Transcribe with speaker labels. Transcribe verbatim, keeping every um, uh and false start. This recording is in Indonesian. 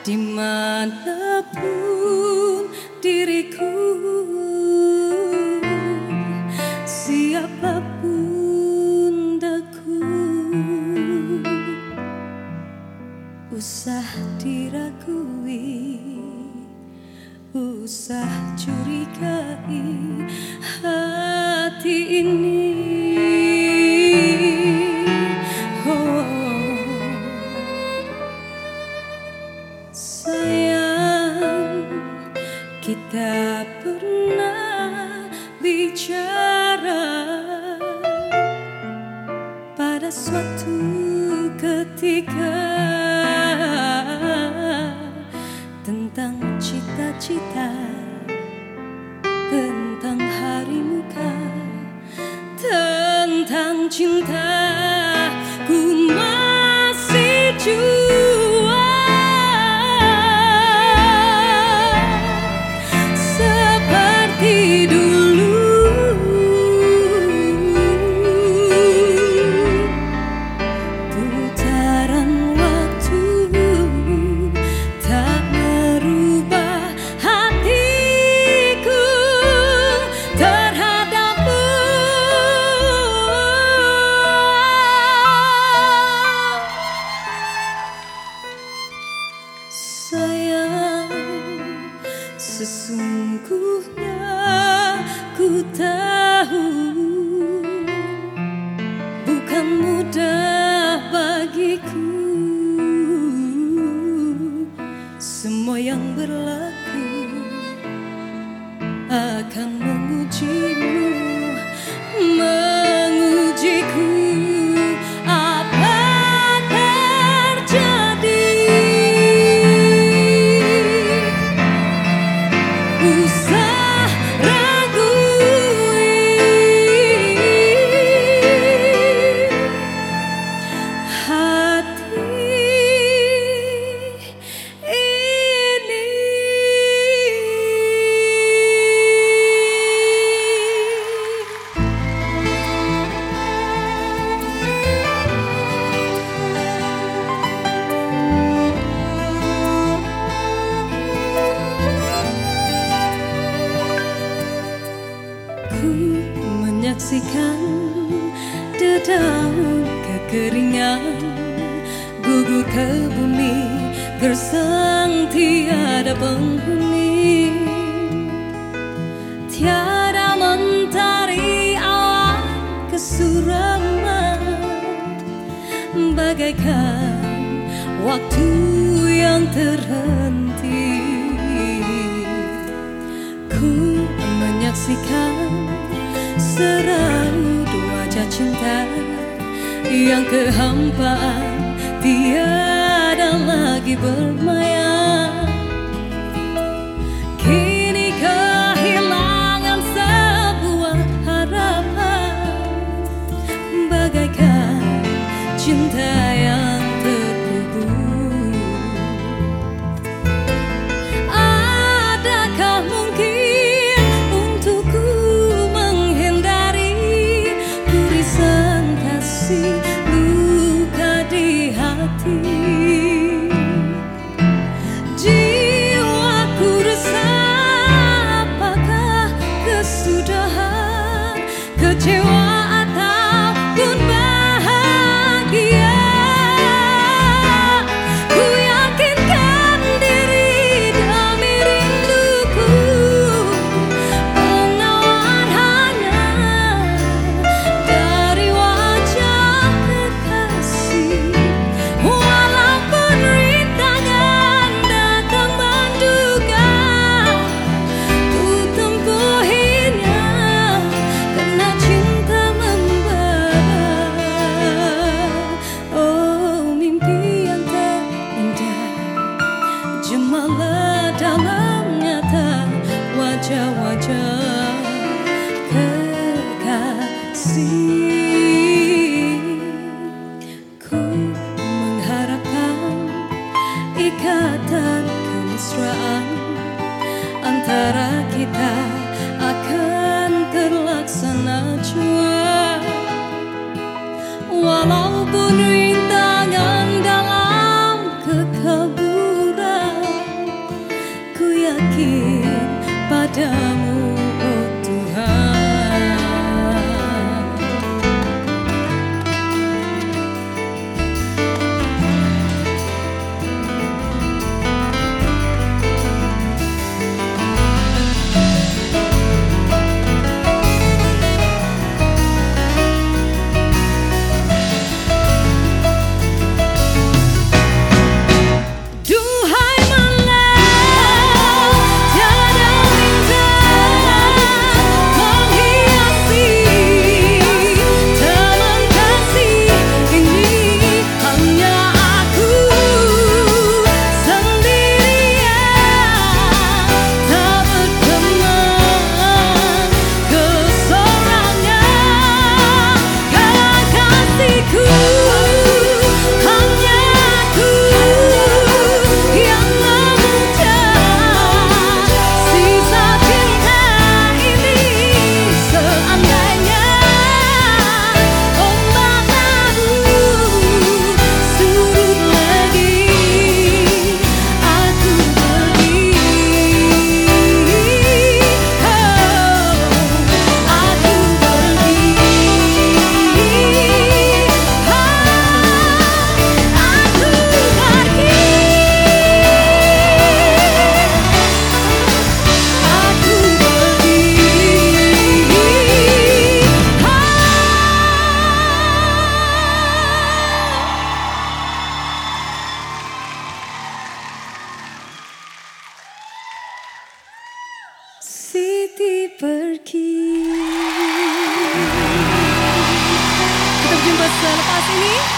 Speaker 1: dimanapun diriku, siapapun daku, usah diragui, usah curigai hati ini. Kita pernah bicara pada suatu ketika tentang cita-cita, tentang hari muka, tentang cinta. Ku masih jua seperti dulu, putaran waktu tak merubah hatiku terhadapmu. Sayang, sesungguhnya ku tahu bukan mudah bagiku semua yang berlaku akan mengujimu, mengujiku. Apa terjadi? Usah ragui hati ini. Ku menyaksikan dedaun kekeringan gugur ke bumi, gersang tiada penghuni, tiada mentari awan kesuraman, bagaikan waktu yang terhenti. Ku menyaksikan seraut wajah cinta yang kehampaan tiada lagi bermaya. Kini kehilangan sebuah harapan, bagaikan cinta yang terkubur. Adakah mungkin untukku menghindari turisan kasih luka di hati? Jiwaku resah, apakah kesudahan, kecewa ataupun bahagia? Ku yakinkan diri demi rinduku, penawar hanya dari wajah kekasih. Walaupun rintangan datang menduga, ku tempuhinya karena cinta membara. Oh, mimpi yang terindah, jemalah dalam nyata wajah-wajah kekasih. Ku mengharapkan ikatan kemesraan antara kita akan terlaksana jua, walaupun rintangan dalam kekaburan. pasti pergi. Kita berjumpa selepas ini.